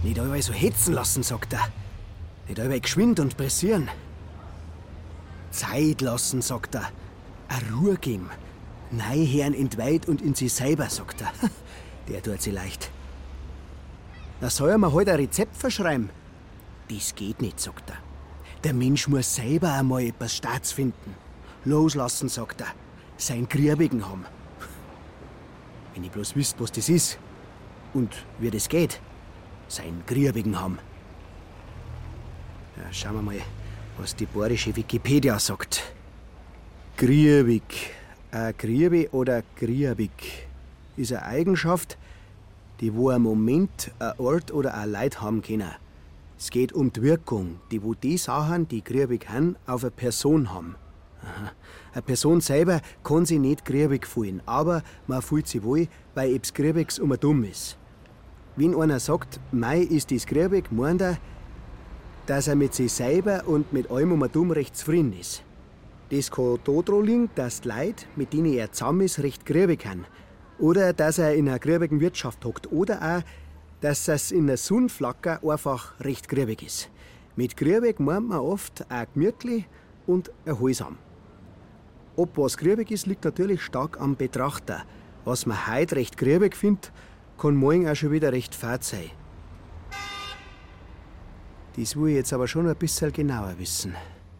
Nicht allweil so hetzen lassen, sagt er. Nicht allweil geschwind und pressieren. Zeit lassen, sagt er. Eine Ruhe geben. Neuhören entweiht und in sich selber, sagt er. Der tut sich leicht. Da soll er mir halt ein Rezept verschreiben. Das geht nicht, sagt er. Der Mensch muss selber einmal etwas Staatsfinden. Loslassen, sagt er. Sein Griebigen haben. Wenn ich bloß wüsste, was das ist und wie das geht. Sein Griebigen haben. Ja, schauen wir mal, was die bayerische Wikipedia sagt. Griebig. Griebe oder griebig ist eine Eigenschaft, die wo ein Moment, ein Ort oder ein Leid haben können. Es geht um die Wirkung, die wo die Sachen, die griebig haben, auf eine Person haben. Aha. Eine Person selber kann sich nicht griebig fühlen, aber man fühlt sich wohl, weil etwas Griebiges dumm ist. Wenn einer sagt, mei ist das griebig, meint er, dass er mit sich selber und mit allem dumm recht zufrieden ist. Das kann daran liegen, dass die Leute, mit denen er zusammen ist, recht griebig haben. Oder dass er in einer griebigen Wirtschaft hockt. Oder auch, dass es in der Sonnenflacker einfach recht griebig ist. Mit griebig meint man oft auch gemütlich und erholsam. Ob was griebig ist, liegt natürlich stark am Betrachter. Was man heute recht griebig findet, kann morgen auch schon wieder recht fad sein. Das will ich jetzt aber schon ein bisschen genauer wissen.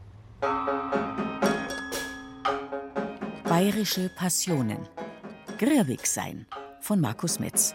Bayerische Passionen. Griebig sein von Markus Metz.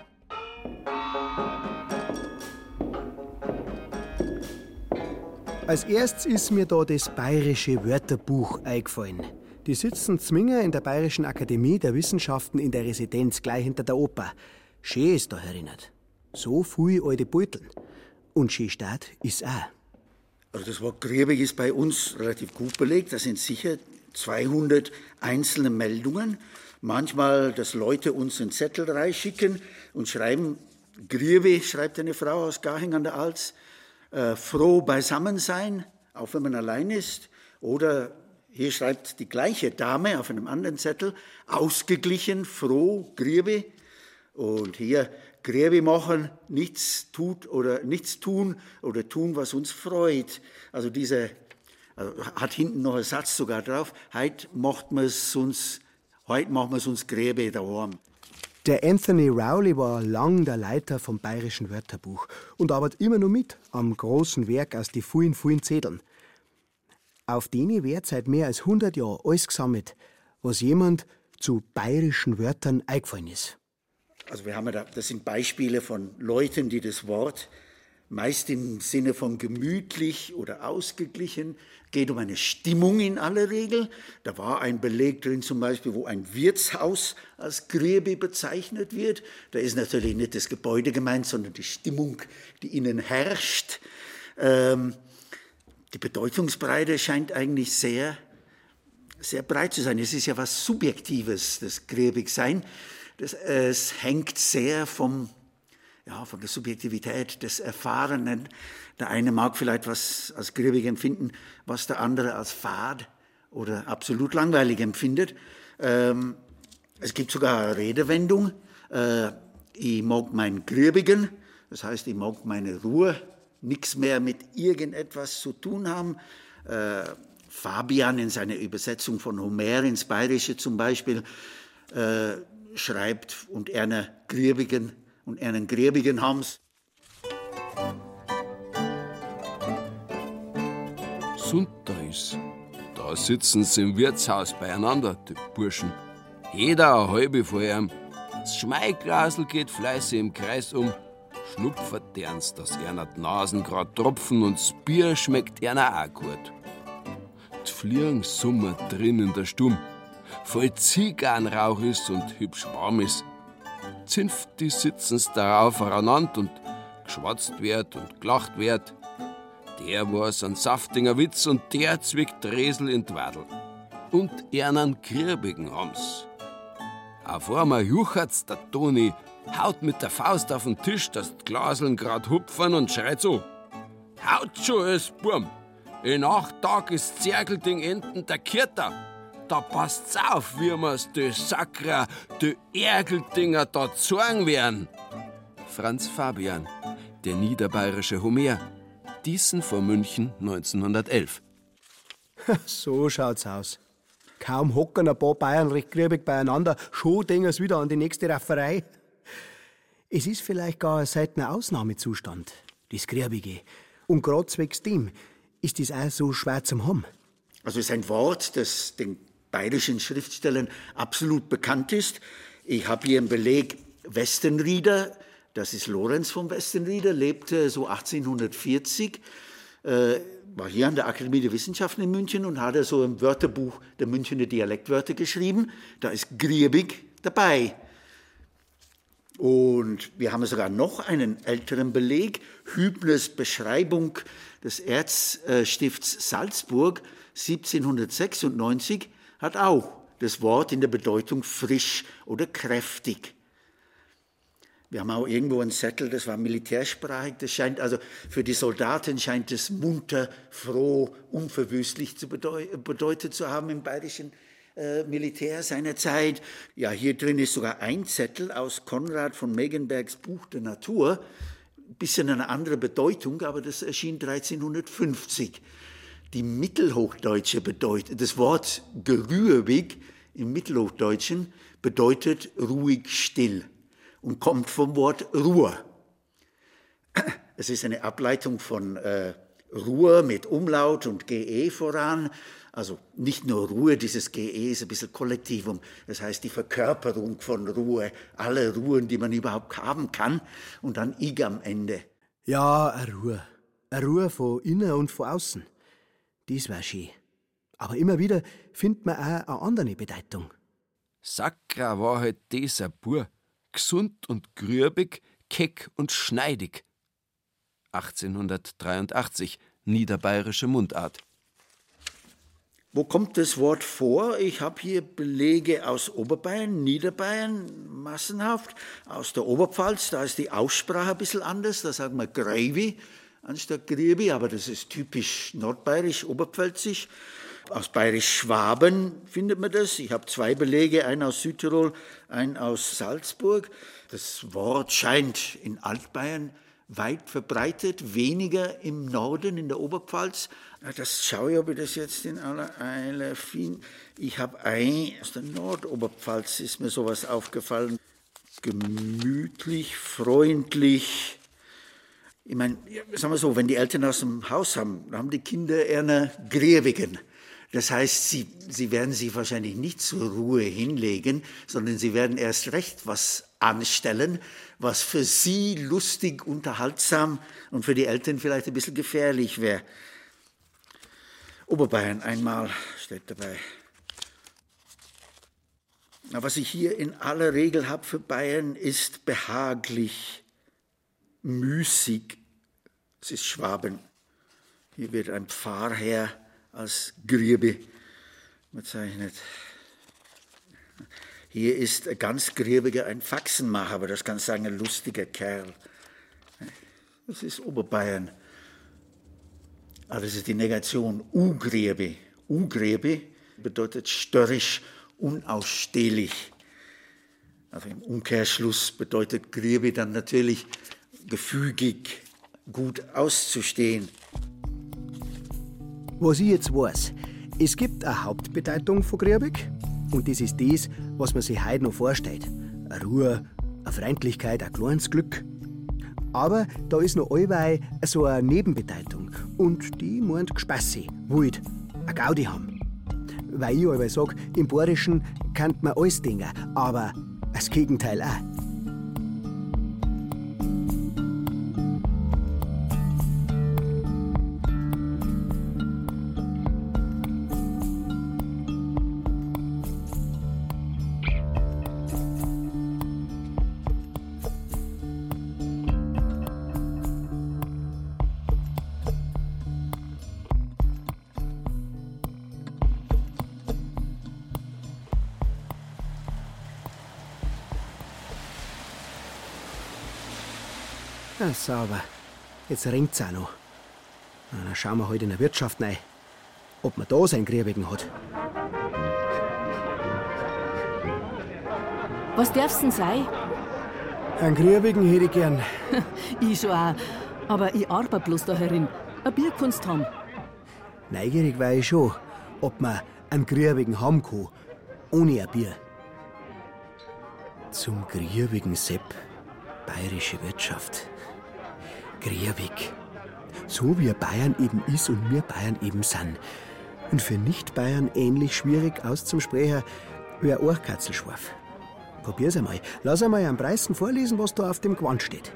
Als erstes ist mir da das Bayerische Wörterbuch eingefallen. Die sitzen Zwinger in der Bayerischen Akademie der Wissenschaften in der Residenz gleich hinter der Oper. Schön ist da erinnert. So viele alte Beuteln. Und schön Stadt ist auch. Also das Wort griebig ist bei uns relativ gut belegt. Das sind sicher 200 einzelne Meldungen. Manchmal, dass Leute uns einen Zettel reinschicken und schreiben, Griebe, schreibt eine Frau aus Garching an der Alz, froh beisammen sein, auch wenn man allein ist. Oder hier schreibt die gleiche Dame auf einem anderen Zettel, ausgeglichen, froh, Griebe. Und hier Griebe machen, nichts tun oder tun, was uns freut. Also hat hinten noch ein Satz sogar drauf. Heute machen wir es uns Gräbe daheim. Der Anthony Rowley war lang der Leiter vom Bayerischen Wörterbuch und arbeitet immer noch mit am großen Werk aus die vielen, vielen Zetteln. Auf denen wird seit mehr als 100 Jahren alles gesammelt, was jemand zu bayerischen Wörtern eingefallen ist. Also das sind Beispiele von Leuten, die das Wort meist im Sinne von gemütlich oder ausgeglichen, geht um eine Stimmung in aller Regel. Da war ein Beleg drin zum Beispiel, wo ein Wirtshaus als Griebe bezeichnet wird. Da ist natürlich nicht das Gebäude gemeint, sondern die Stimmung, die innen herrscht. Die Bedeutungsbreite scheint eigentlich sehr, sehr breit zu sein. Es ist ja was Subjektives, das Griebigsein. Es hängt sehr von der Subjektivität des Erfahrenen. Der eine mag vielleicht was als griebig empfinden, was der andere als fad oder absolut langweilig empfindet. Es gibt sogar eine Redewendung, ich mag meinen Griebigen, das heißt, ich mag meine Ruhe, nichts mehr mit irgendetwas zu tun haben. Fabian in seiner Übersetzung von Homer ins Bayerische zum Beispiel schreibt, und einen Griebigen haben's. Sonntag ist. Da sitzen sie im Wirtshaus beieinander, die Burschen. Jeder eine halbe vor ihm. Das Schmeiglasel geht fleißig im Kreis um. Schnupfert derns, dass einer die Nasen grad tropfen und das Bier schmeckt einer auch gut. Die Fliegen summer drin in der Stumm. Voll Zigarrenrauch ist und hübsch warm ist. Zinfti sitzen's darauf aufeinander und geschwatzt wird und gelacht wird. Der war's ein saftiger Witz und der zwickt Dresel in die Wadel. Und einen Griebigen haben's. Auf einmal juchert's der Toni, haut mit der Faust auf den Tisch, dass die Glaseln grad hupfen und schreit so: Haut schon, es Burm! In 8 Tagen ist Zergelding enden der Kirter. Da passt's auf, wie mir's die Sakra, die Ergeldinger da zorgen werden. Franz Fabian, der niederbayerische Homer. Diesen vor München 1911. So schaut's aus. Kaum hocken ein paar Bayern recht griebig beieinander, schon denken sie wieder an die nächste Rafferei. Es ist vielleicht gar ein seltener Ausnahmezustand, das Griebige. Und gerade zwecks dem ist das auch so schwer zum haben. Also es ist ein Wort, das den bayerischen Schriftstellern absolut bekannt ist. Ich habe hier einen Beleg, Westenrieder, das ist Lorenz von Westenrieder, lebte so 1840, war hier an der Akademie der Wissenschaften in München und hat so im Wörterbuch der Münchner Dialektwörter geschrieben. Da ist griebig dabei. Und wir haben sogar noch einen älteren Beleg, Hübners Beschreibung des Erzstifts Salzburg 1796 hat auch das Wort in der Bedeutung frisch oder kräftig. Wir haben auch irgendwo einen Zettel, das war militärsprachig, das scheint also für die Soldaten scheint es munter, froh, unverwüstlich zu bedeutet zu haben im bayerischen Militär seiner Zeit. Ja, hier drin ist sogar ein Zettel aus Konrad von Megenbergs Buch der Natur, ein bisschen eine andere Bedeutung, aber das erschien 1350. Die mittelhochdeutsche Bedeutung, das Wort gerührig im Mittelhochdeutschen bedeutet ruhig still und kommt vom Wort Ruhr. Es ist eine Ableitung von Ruhr mit Umlaut und GE voran. Also nicht nur Ruhe, dieses GE ist ein bisschen Kollektivum. Das heißt die Verkörperung von Ruhe, alle Ruhen, die man überhaupt haben kann. Und dann IG am Ende. Ja, eine Ruhe. Eine Ruhe von innen und von außen. Das wär schön. Aber immer wieder findet man auch eine andere Bedeutung. Sakra war halt dieser Bur. Gesund und grübig, keck und schneidig. 1883, niederbayerische Mundart. Wo kommt das Wort vor? Ich habe hier Belege aus Oberbayern, Niederbayern, massenhaft, aus der Oberpfalz, da ist die Aussprache ein bisschen anders, da sagt man Greivi anstatt Griebi, aber das ist typisch nordbayerisch, oberpfälzisch. Aus Bayerisch-Schwaben findet man das. Ich habe 2 Belege, einen aus Südtirol, einen aus Salzburg. Das Wort scheint in Altbayern weit verbreitet, weniger im Norden, in der Oberpfalz. Das schaue ich, ob ich das jetzt in aller Eile finde. Ich habe aus der Nordoberpfalz, ist mir sowas aufgefallen. Gemütlich, freundlich. Ich meine, sagen wir so, wenn die Eltern aus dem Haus haben, dann haben die Kinder eher eine Griebigen. Das heißt, sie werden sich wahrscheinlich nicht zur Ruhe hinlegen, sondern sie werden erst recht was anstellen, was für sie lustig, unterhaltsam und für die Eltern vielleicht ein bisschen gefährlich wäre. Oberbayern einmal steht dabei. Na, was ich hier in aller Regel habe für Bayern, ist behaglich, müßig. Es ist Schwaben. Hier wird ein Pfarrherr als Griebe bezeichnet. Hier ist ein ganz Griebiger ein Faxenmacher, aber das kann sagen, ein lustiger Kerl. Das ist Oberbayern. Aber das ist die Negation Ugriebe. Ugriebe bedeutet störrisch, unausstehlich. Also im Umkehrschluss bedeutet Griebe dann natürlich gefügig, gut auszustehen. Was ich jetzt weiß, es gibt eine Hauptbedeutung von griebig und das ist das, was man sich heute noch vorstellt. Eine Ruhe, eine Freundlichkeit, ein kleines Glück. Aber da ist noch allweil so eine Nebenbedeutung und die meint Gespässi, wild, eine Gaudi haben. Weil ich allweil sage, im Bayerischen kann man alles denken, aber das Gegenteil auch. Ja, sauber. Jetzt ringt's auch noch. Na, dann schauen wir halt in der Wirtschaft rein, ob man da seinen Griebigen hat. Was darf's denn sein? Einen Griebigen hätte ich gern. Ich schon auch. Aber ich arbeite bloß da herin. Eine Bierkunst haben. Neugierig war ich schon, ob man einen Griebigen haben kann, ohne ein Bier. Zum Griebigen Sepp, bayerische Wirtschaft. Griebig. So wie Bayern eben ist und wir Bayern eben sind. Und für Nicht-Bayern ähnlich schwierig auszusprechen wie ein Ohrkatzelschwarf. Probier's einmal. Lass einmal am Preisen vorlesen, was da auf dem Gewand steht.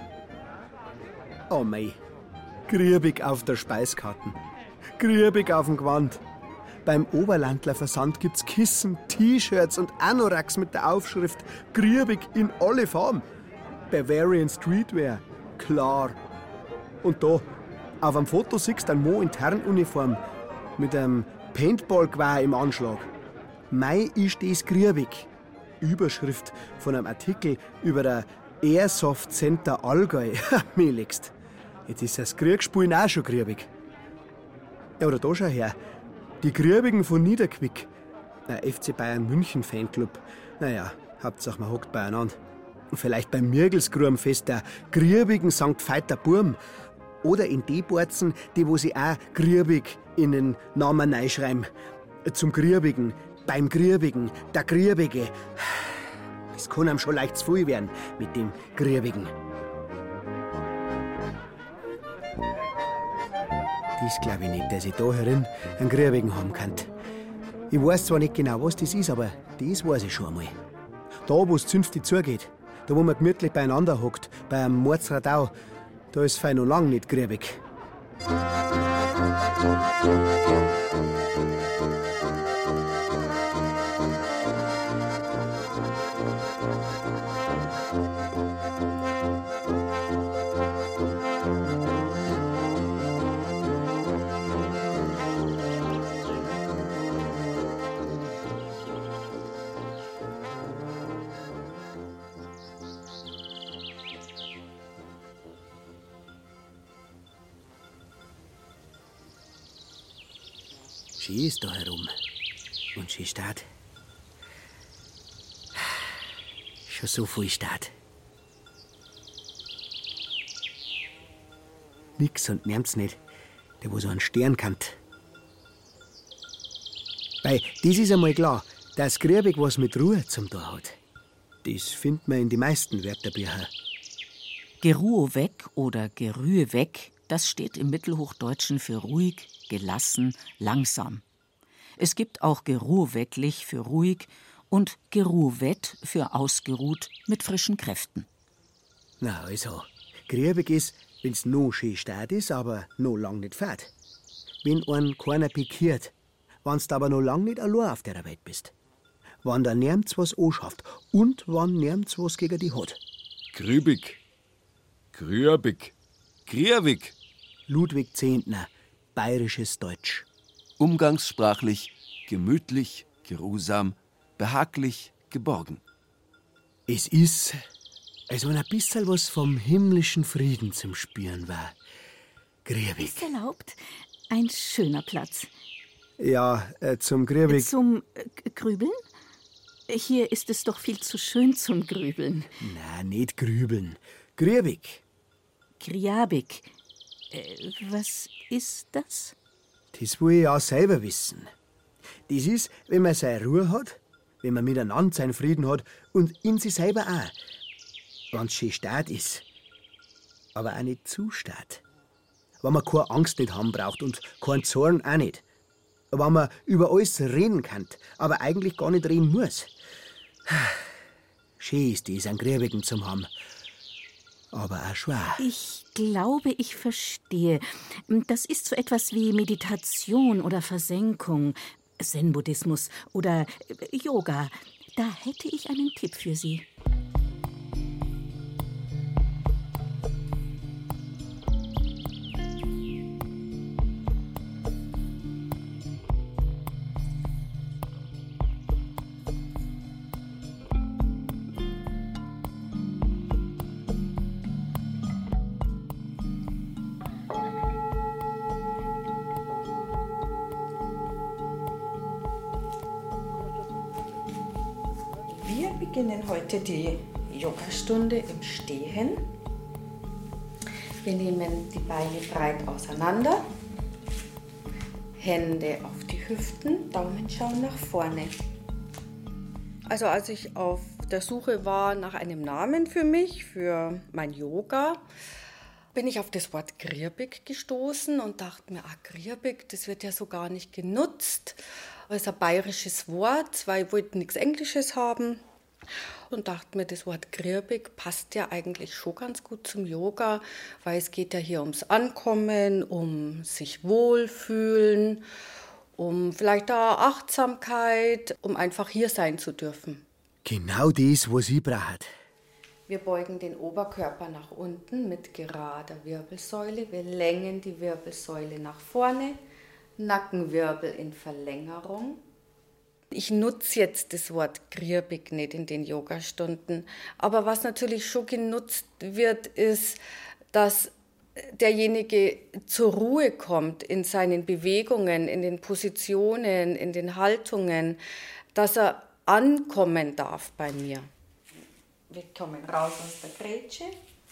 Oh mei, Griebig auf der Speiskarten. Griebig auf dem Gewand. Beim Oberlandler Versand gibt's Kissen, T-Shirts und Anoraks mit der Aufschrift Griebig in alle Farben. Bavarian Streetwear, klar. Und da, auf einem Foto siehst du einen Mo in Tarnuniform mit einem Paintball-Gewehr im Anschlag. Mei ist das Griebig. Überschrift von einem Artikel über der Airsoft Center Allgäu. Mir legst. Jetzt ist das Kriegsspielen auch schon griebig. Ja, oder da schau her. Die Griebigen von Niederquick. Ein FC Bayern München Fanclub. Naja, Hauptsache man hockt beieinander. Vielleicht beim Mirgelsgrubenfest der Griebigen St. Veiter Burm. Oder in die Borzen, die wo sie auch Griebig in den Namen reinschreiben. Zum Griebigen, beim Griebigen, der Griebige. Das kann einem schon leicht zu viel werden mit dem Griebigen. Das glaube ich nicht, dass ich da herin einen Griebigen haben kann. Ich weiß zwar nicht genau, was das ist, aber das weiß ich schon einmal. Da, wo es zünftig zugeht, da, wo man gemütlich beieinander hockt, bei einem Mordsradau, da ist fein noch lang nicht griebig. Schön ist da herum. Und schön steht. Schon so viel steht. Nix und nirgends nicht, der wo so einen Stern kannt. Weil, das ist einmal klar, dass Griebig was mit Ruhe zum Tor hat. Das findet man in die meisten Wörterbücher. Geruhe weg oder Gerühe weg, das steht im Mittelhochdeutschen für ruhig, gelassen, langsam. Es gibt auch geruhwecklich für ruhig und geruhwett für ausgeruht mit frischen Kräften. Na also, Griebig ist, wenn's noch schön steht ist, aber noch lang nicht fährt. Wenn einen keiner pikiert, wenn's aber noch lang nicht allein auf der Welt bist. Wann da nirgends was anschafft und wann nirgends was gegen die hat. Grübig, Grübig, Griebig. Ludwig Zehntner, bayerisches Deutsch. Umgangssprachlich gemütlich, geruhsam, behaglich, geborgen. Es ist, als wenn ein bisschen was vom himmlischen Frieden zum Spüren war. Griebig. Ist erlaubt? Ein schöner Platz. Ja, zum Griebig. Zum Grübeln? Hier ist es doch viel zu schön zum Grübeln. Na, nicht grübeln. Griebig. Griabig. Was ist das? Das will ich auch selber wissen. Das ist, wenn man seine Ruhe hat, wenn man miteinander seinen Frieden hat und in sich selber auch. Wenn's schön steht ist, aber auch nicht zu steht. Wenn man keine Angst nicht haben braucht und keinen Zorn auch nicht. Wenn man über alles reden kann, aber eigentlich gar nicht reden muss. Schön ist das, einen Griebigen zu haben. Aber auch schwer. Ich glaube, ich verstehe. Das ist so etwas wie Meditation oder Versenkung, Zen-Buddhismus oder Yoga. Da hätte ich einen Tipp für Sie. Wir beginnen heute die Yogastunde im Stehen. Wir nehmen die Beine breit auseinander, Hände auf die Hüften, Daumen schauen nach vorne. Also als ich auf der Suche war nach einem Namen für mich, für mein Yoga, bin ich auf das Wort Krirbig gestoßen und dachte mir, Krirbig, das wird ja so gar nicht genutzt. Das ist ein bayerisches Wort, weil ich wollte nichts Englisches haben. Und dachte mir, das Wort Krirbig passt ja eigentlich schon ganz gut zum Yoga, weil es geht ja hier ums Ankommen, um sich wohlfühlen, um vielleicht auch Achtsamkeit, um einfach hier sein zu dürfen. Genau das, was ich brauche. Wir beugen den Oberkörper nach unten mit gerader Wirbelsäule. Wir längen die Wirbelsäule nach vorne, Nackenwirbel in Verlängerung. Ich nutze jetzt das Wort Krirbig nicht in den Yogastunden, aber was natürlich schon genutzt wird, ist, dass derjenige zur Ruhe kommt in seinen Bewegungen, in den Positionen, in den Haltungen, dass er ankommen darf bei mir. Wir kommen raus aus der Grätsche,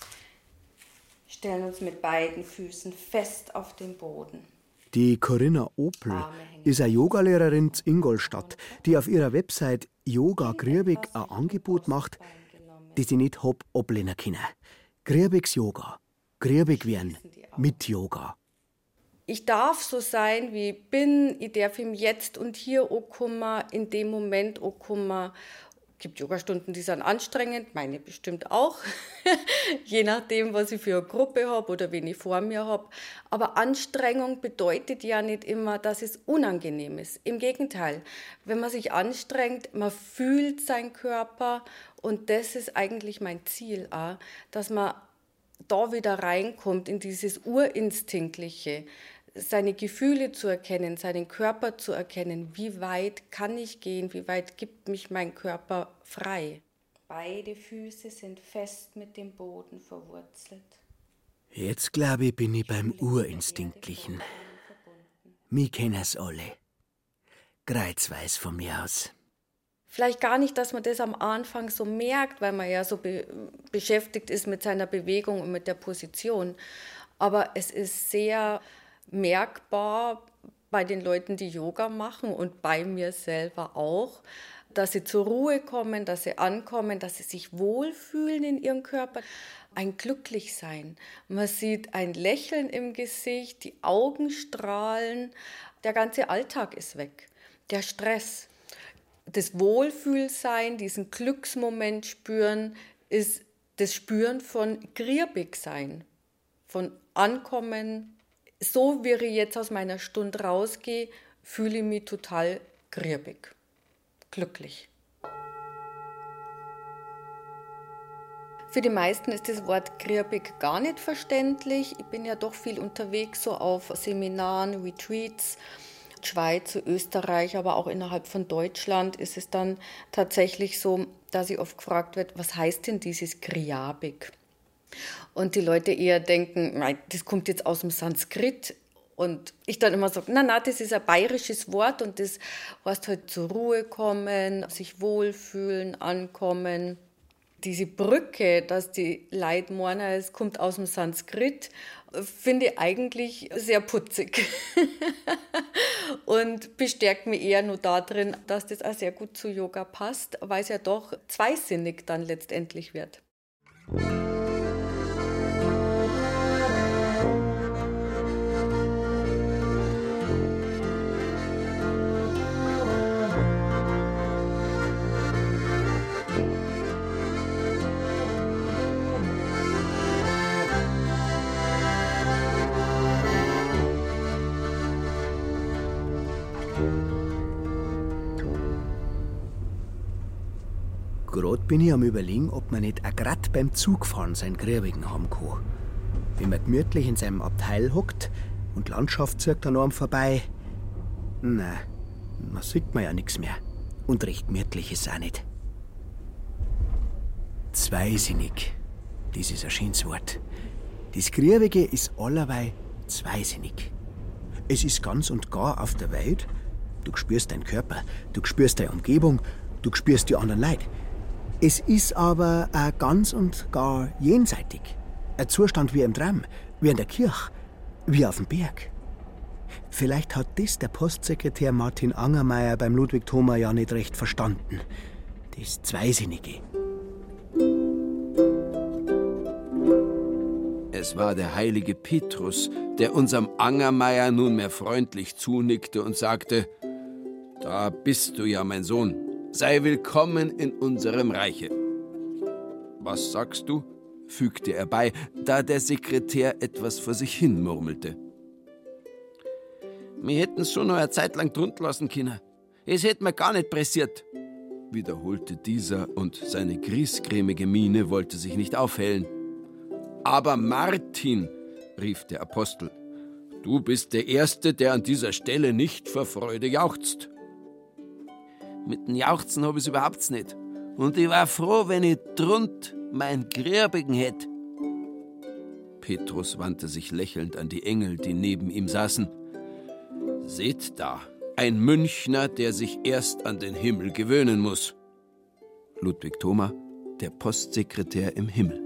stellen uns mit beiden Füßen fest auf den Boden. Die Corinna Opel ist eine Yogalehrerin in Ingolstadt, die auf ihrer Website Yoga Krirbig ein Angebot macht, das ich nicht hab ablehnen können. Krierbigs Yoga. Krirbig werden mit Yoga. Ich darf so sein, wie ich bin. Ich darf im Jetzt und Hier ankommen, in dem Moment ankommen. Es gibt Yogastunden, die sind anstrengend, meine bestimmt auch, je nachdem, was ich für eine Gruppe habe oder wen ich vor mir habe. Aber Anstrengung bedeutet ja nicht immer, dass es unangenehm ist. Im Gegenteil, wenn man sich anstrengt, man fühlt seinen Körper und das ist eigentlich mein Ziel auch, dass man da wieder reinkommt in dieses Urinstinktliche, seine Gefühle zu erkennen, seinen Körper zu erkennen. Wie weit kann ich gehen? Wie weit gibt mich mein Körper frei? Beide Füße sind fest mit dem Boden verwurzelt. Jetzt, glaube ich, bin ich beim Urinstinktlichen. Mich kennen's alle. Kreuzweis von mir aus. Vielleicht gar nicht, dass man das am Anfang so merkt, weil man ja so beschäftigt ist mit seiner Bewegung und mit der Position. Aber es ist sehr merkbar bei den Leuten, die Yoga machen und bei mir selber auch, dass sie zur Ruhe kommen, dass sie ankommen, dass sie sich wohlfühlen in ihrem Körper. Ein Glücklichsein. Man sieht ein Lächeln im Gesicht, die Augen strahlen. Der ganze Alltag ist weg. Der Stress. Das Wohlfühlsein, diesen Glücksmoment spüren, ist das Spüren von Krirbig-Sein, von Ankommen. So wie ich jetzt aus meiner Stunde rausgehe, fühle ich mich total krirbig, glücklich. Für die meisten ist das Wort krirbig gar nicht verständlich. Ich bin ja doch viel unterwegs, so auf Seminaren, Retreats, Schweiz, Österreich, aber auch innerhalb von Deutschland ist es dann tatsächlich so, dass ich oft gefragt wird, was heißt denn dieses Kriabik? Und die Leute eher denken, nein, das kommt jetzt aus dem Sanskrit. Und ich dann immer sage, na, das ist ein bayerisches Wort und das heißt halt zur Ruhe kommen, sich wohlfühlen, ankommen. Diese Brücke, dass die Leute meinen, es kommt aus dem Sanskrit, finde ich eigentlich sehr putzig. Und bestärkt mich eher nur darin, dass das auch sehr gut zu Yoga passt, weil es ja doch zweisinnig dann letztendlich wird. Gerade bin ich am Überlegen, ob man nicht auch gerade beim Zugfahren seinen Kriebigen haben kann. Wenn man gemütlich in seinem Abteil hockt und die Landschaft zieht an einem vorbei. Nein, man sieht man ja nichts mehr. Und recht gemütlich ist es auch nicht. Zweisinnig, das ist ein schönes Wort. Das Kriebige ist allerweil zweisinnig. Es ist ganz und gar auf der Welt. Du spürst deinen Körper, du spürst deine Umgebung, du spürst die anderen Leute. Es ist aber auch ganz und gar jenseitig. Ein Zustand wie im Traum, wie in der Kirche, wie auf dem Berg. Vielleicht hat das der Postsekretär Martin Angermeier beim Ludwig Thoma ja nicht recht verstanden. Das Zweisinnige. Es war der heilige Petrus, der unserem Angermeier nunmehr freundlich zunickte und sagte: Da bist du ja, mein Sohn. Sei willkommen in unserem Reiche. Was sagst du? Fügte er bei, da der Sekretär etwas vor sich hin murmelte. Wir hätten's schon noch eine Zeit lang drunter lassen können. Es hätte mir gar nicht pressiert, wiederholte dieser, und seine griesgrämige Miene wollte sich nicht aufhellen. Aber Martin, rief der Apostel, du bist der Erste, der an dieser Stelle nicht vor Freude jauchzt. Mit dem Jauchzen hab ich's überhaupt nicht. Und ich war froh, wenn ich drunt mein Grierbigen hätt. Petrus wandte sich lächelnd an die Engel, die neben ihm saßen. Seht da, ein Münchner, der sich erst an den Himmel gewöhnen muss. Ludwig Thoma, der Postsekretär im Himmel.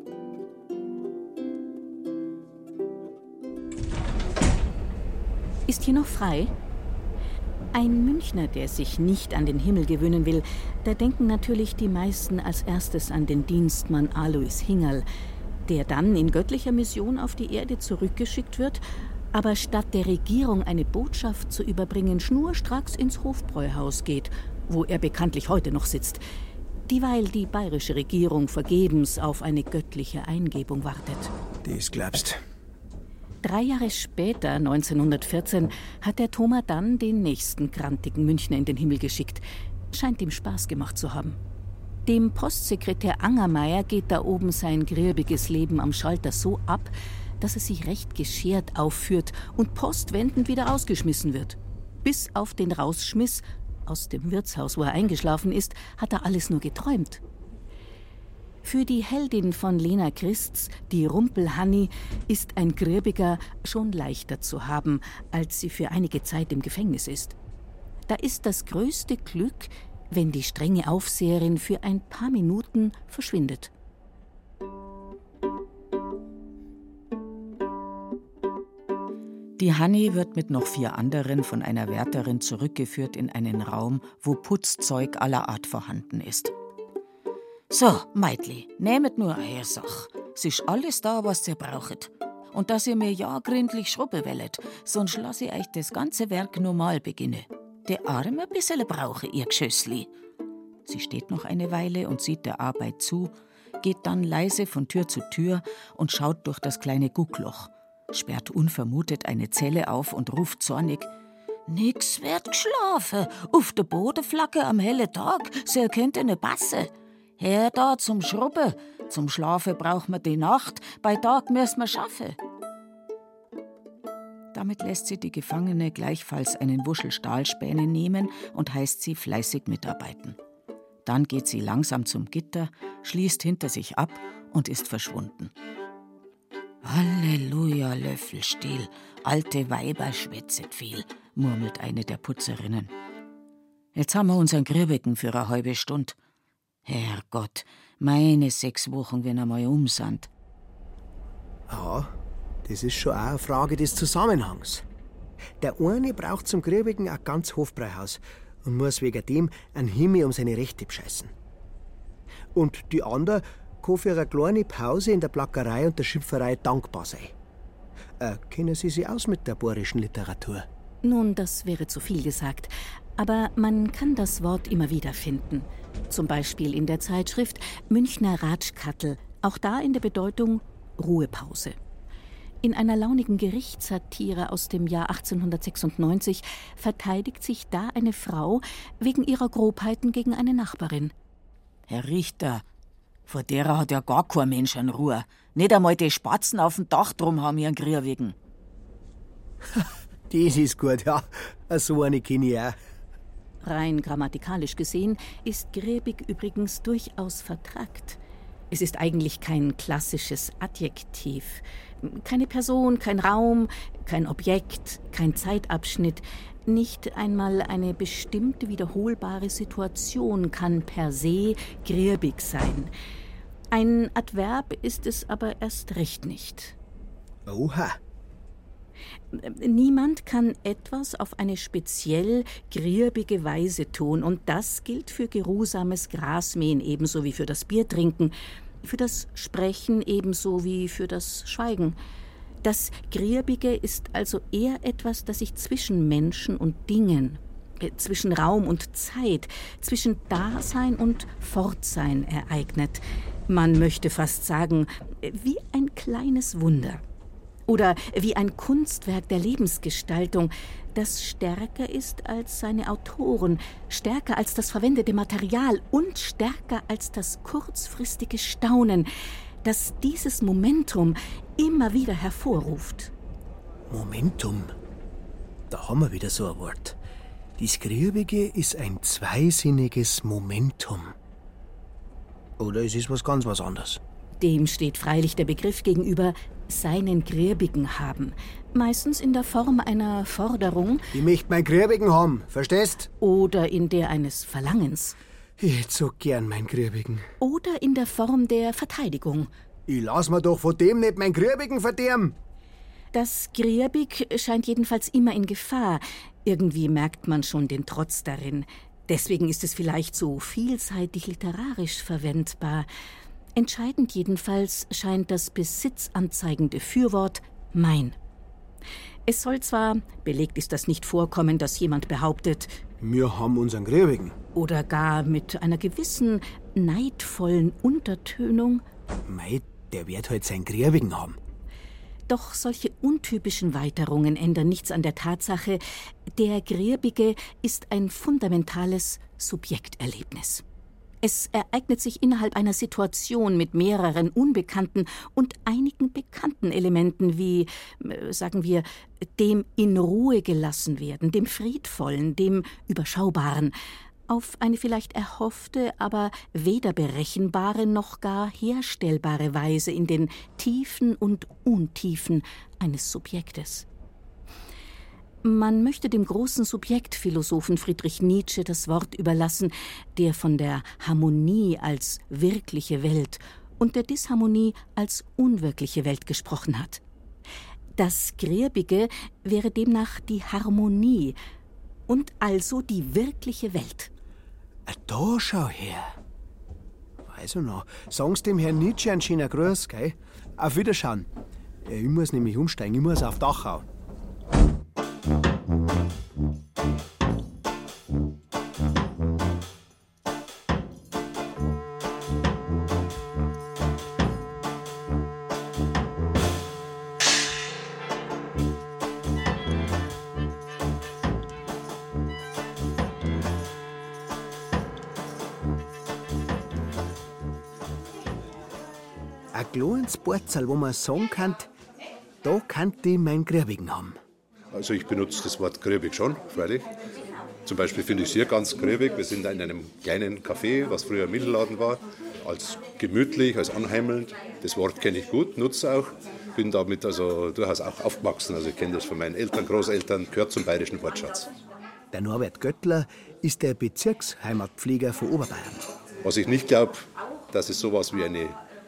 Ist hier noch frei? Ein Münchner, der sich nicht an den Himmel gewöhnen will, da denken natürlich die meisten als erstes an den Dienstmann Alois Hingerl, der dann in göttlicher Mission auf die Erde zurückgeschickt wird, aber statt der Regierung eine Botschaft zu überbringen, schnurstracks ins Hofbräuhaus geht, wo er bekanntlich heute noch sitzt, dieweil die bayerische Regierung vergebens auf eine göttliche Eingebung wartet. Das glaubst. 3 Jahre später, 1914, hat der Thoma dann den nächsten grantigen Münchner in den Himmel geschickt. Scheint ihm Spaß gemacht zu haben. Dem Postsekretär Angermeier geht da oben sein grierbiges Leben am Schalter so ab, dass er sich recht geschert aufführt und postwendend wieder ausgeschmissen wird. Bis auf den Rausschmiss aus dem Wirtshaus, wo er eingeschlafen ist, hat er alles nur geträumt. Für die Heldin von Lena Christs, die Rumpel-Hanni, ist ein Grierbiger schon leichter zu haben, als sie für einige Zeit im Gefängnis ist. Da ist das größte Glück, wenn die strenge Aufseherin für ein paar Minuten verschwindet. Die Hanni wird mit noch 4 anderen von einer Wärterin zurückgeführt in einen Raum, wo Putzzeug aller Art vorhanden ist. So, Meitli, nehmet nur eure Sach. Es ist alles da, was ihr braucht. Und dass ihr mir ja gründlich schrubben wollt, sonst lass ich euch das ganze Werk normal beginnen. Der Arm ein bisschen brauche, ihr Gschössli. Sie steht noch eine Weile und sieht der Arbeit zu, geht dann leise von Tür zu Tür und schaut durch das kleine Guckloch, sperrt unvermutet eine Zelle auf und ruft zornig: Nix wird geschlafen, auf der Bodenflagge am hellen Tag, sie kennt eine Basse. Her da zum Schrubben, zum Schlafen braucht man die Nacht, bei Tag müssen wir schaffen. Damit lässt sie die Gefangene gleichfalls einen Wuschel Stahlspäne nehmen und heißt sie fleißig mitarbeiten. Dann geht sie langsam zum Gitter, schließt hinter sich ab und ist verschwunden. Halleluja, Löffelstiel, alte Weiber schwätzet viel, murmelt eine der Putzerinnen. Jetzt haben wir unseren Grierbigen für eine halbe Stunde. Herrgott, meine 6 Wochen, wenn einmal sind. Ja, das ist schon auch eine Frage des Zusammenhangs. Der eine braucht zum Grierbigen ein ganz Hofbräuhaus und muss wegen dem einen Himmel um seine Rechte bescheißen. Und die andere kann für eine kleine Pause in der Plackerei und der Schipferei dankbar sein. Kennen Sie sich aus mit der bayerischen Literatur? Nun, das wäre zu viel gesagt. Aber man kann das Wort immer wieder finden. Zum Beispiel in der Zeitschrift Münchner Ratschkattel, auch da in der Bedeutung Ruhepause. In einer launigen Gerichtssatire aus dem Jahr 1896 verteidigt sich da eine Frau wegen ihrer Grobheiten gegen eine Nachbarin. Herr Richter, vor derer hat ja gar kein Mensch an Ruhe. Nicht einmal die Spatzen auf dem Dach drum haben ihren Grierwigen. Das ist gut, ja. So eine kenne ich auch. Rein grammatikalisch gesehen ist griebig übrigens durchaus vertrackt. Es ist eigentlich kein klassisches Adjektiv. Keine Person, kein Raum, kein Objekt, kein Zeitabschnitt. Nicht einmal eine bestimmte wiederholbare Situation kann per se griebig sein. Ein Adverb ist es aber erst recht nicht. Oha. Niemand kann etwas auf eine speziell griebige Weise tun, und das gilt für geruhsames Grasmähen ebenso wie für das Biertrinken, für das Sprechen ebenso wie für das Schweigen. Das Griebige ist also eher etwas, das sich zwischen Menschen und Dingen, zwischen Raum und Zeit, zwischen Dasein und Fortsein ereignet. Man möchte fast sagen, wie ein kleines Wunder. Oder wie ein Kunstwerk der Lebensgestaltung, das stärker ist als seine Autoren, stärker als das verwendete Material und stärker als das kurzfristige Staunen, das dieses Momentum immer wieder hervorruft. Momentum. Da haben wir wieder so ein Wort. Das Griebige ist ein zweisinniges Momentum. Oder es ist was ganz was anderes. Dem steht freilich der Begriff gegenüber seinen Griebigen haben. Meistens in der Form einer Forderung. Ich möchte meinen Griebigen haben, verstehst? Oder in der eines Verlangens. Ich hätte so gern meinen Griebigen. Oder in der Form der Verteidigung. Ich lass mir doch von dem nicht meinen Griebigen verderben. Das Griebig scheint jedenfalls immer in Gefahr. Irgendwie merkt man schon den Trotz darin. Deswegen ist es vielleicht so vielseitig literarisch verwendbar. Entscheidend jedenfalls scheint das besitzanzeigende Fürwort mein. Es soll zwar, belegt ist das nicht vorkommen, dass jemand behauptet, wir haben unseren Griebigen. Oder gar mit einer gewissen neidvollen Untertönung, Mei, der wird halt seinen Griebigen haben. Doch solche untypischen Weiterungen ändern nichts an der Tatsache, der Griebige ist ein fundamentales Subjekterlebnis. Es ereignet sich innerhalb einer Situation mit mehreren unbekannten und einigen bekannten Elementen wie, sagen wir, dem in Ruhe gelassen werden, dem Friedvollen, dem Überschaubaren, auf eine vielleicht erhoffte, aber weder berechenbare noch gar herstellbare Weise in den Tiefen und Untiefen eines Subjektes. Man möchte dem großen Subjektphilosophen Friedrich Nietzsche das Wort überlassen, der von der Harmonie als wirkliche Welt und der Disharmonie als unwirkliche Welt gesprochen hat. Das Griebige wäre demnach die Harmonie und also die wirkliche Welt. Da schau her. Weiß ich noch. Sagen's dem Herrn Nietzsche einen schönen Gruß, gell? Auf Wiederschauen. Ja, ich muss nämlich umsteigen, ich muss auf Dachau. Ein kleines Porzel, wo man sagen kann, da kann ich meinen Griebigen haben. Also ich benutze das Wort griebig schon, freilich. Zum Beispiel finde ich es hier ganz griebig. Wir sind in einem kleinen Café, was früher ein Mittelladen war, als gemütlich, als anheimelnd. Das Wort kenne ich gut, nutze auch. Bin damit also durchaus auch aufgewachsen. Also ich kenne das von meinen Eltern, Großeltern, gehört zum bayerischen Wortschatz. Der Norbert Göttler ist der Bezirksheimatpfleger von Oberbayern. Was ich nicht glaube, dass es sowas wie eine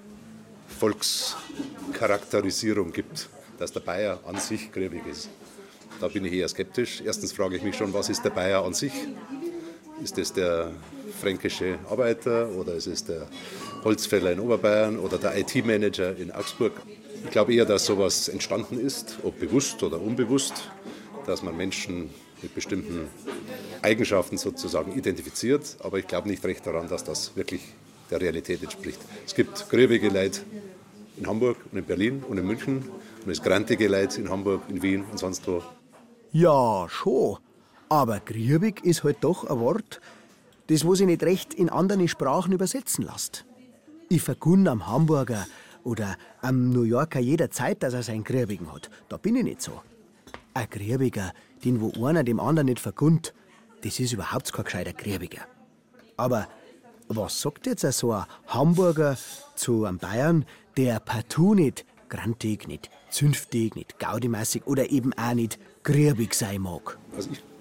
Volkscharakterisierung gibt, dass der Bayer an sich griebig ist. Da bin ich eher skeptisch. Erstens frage ich mich schon, was ist der Bayer an sich? Ist es der fränkische Arbeiter oder ist es der Holzfäller in Oberbayern oder der IT-Manager in Augsburg? Ich glaube eher, dass sowas entstanden ist, ob bewusst oder unbewusst, dass man Menschen mit bestimmten Eigenschaften sozusagen identifiziert. Aber ich glaube nicht recht daran, dass das wirklich der Realität entspricht. Es gibt griebige Leute in Hamburg und in Berlin und in München und es grantige Leute in Hamburg, in Wien und sonst wo. Ja, schon. Aber griebig ist halt doch ein Wort, das wo sich nicht recht in andere Sprachen übersetzen lässt. Ich vergunn am Hamburger oder am New Yorker jederzeit, dass er seinen Griebigen hat. Da bin ich nicht so. Ein Griebiger, den wo einer dem anderen nicht vergunnt, das ist überhaupt kein gescheiter Griebiger. Aber was sagt jetzt so ein Hamburger zu einem Bayern, der partout nicht grantig, nicht zünftig, nicht gaudimässig oder eben auch nicht griebig sein mag? Also ich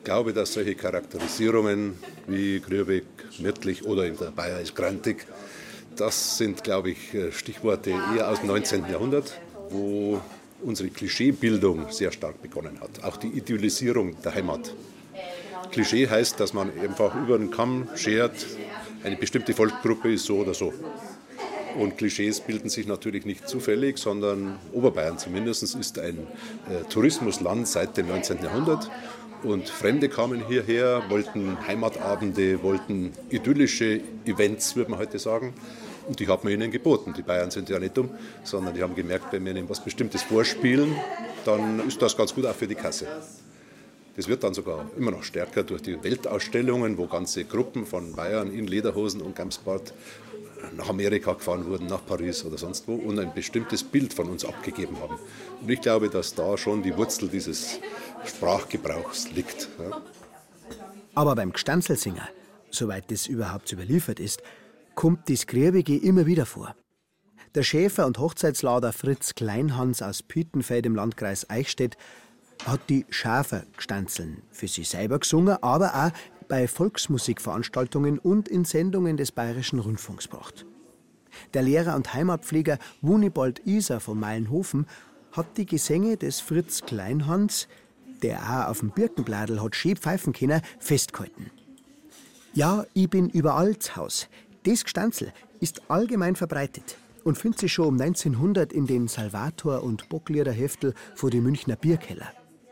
glaube, dass solche Charakterisierungen wie Grürbig, Mürtlich oder eben der Bayer ist grantig, das sind, glaube ich, Stichworte eher aus dem 19. Jahrhundert, wo unsere Klischeebildung sehr stark begonnen hat. Auch die Idealisierung der Heimat. Klischee heißt, dass man einfach über den Kamm schert, eine bestimmte Volksgruppe ist so oder so. Und Klischees bilden sich natürlich nicht zufällig, sondern Oberbayern zumindest ist ein Tourismusland seit dem 19. Jahrhundert. Und Fremde kamen hierher, wollten Heimatabende, wollten idyllische Events, würde man heute sagen. Und die hat man ihnen geboten. Die Bayern sind ja nicht dumm, sondern die haben gemerkt, wenn wir ihnen was Bestimmtes vorspielen, dann ist das ganz gut auch für die Kasse. Das wird dann sogar immer noch stärker durch die Weltausstellungen, wo ganze Gruppen von Bayern in Lederhosen und Gamsbart nach Amerika gefahren wurden, nach Paris oder sonst wo und ein bestimmtes Bild von uns abgegeben haben. Und ich glaube, dass da schon die Wurzel dieses Sprachgebrauchs liegt. Ja. Aber beim Gstanzlsinger, soweit das überhaupt überliefert ist, kommt das Grürbige immer wieder vor. Der Schäfer und Hochzeitslader Fritz Kleinhans aus Pütenfeld im Landkreis Eichstätt hat die Schafergstanzeln für sich selber gesungen, aber auch bei Volksmusikveranstaltungen und in Sendungen des Bayerischen Rundfunks gebracht. Der Lehrer und Heimatpfleger Wunibald Iser von Meilenhofen hat die Gesänge des Fritz Kleinhans, der auch auf dem Birkenbladel hat schön pfeifen können, festgehalten. Ja, ich bin überall zu Haus. Das Gstanzl ist allgemein verbreitet und findet sich schon um 1900 in den Salvator- und Bockliederheftel vor die Münchner Bierkeller.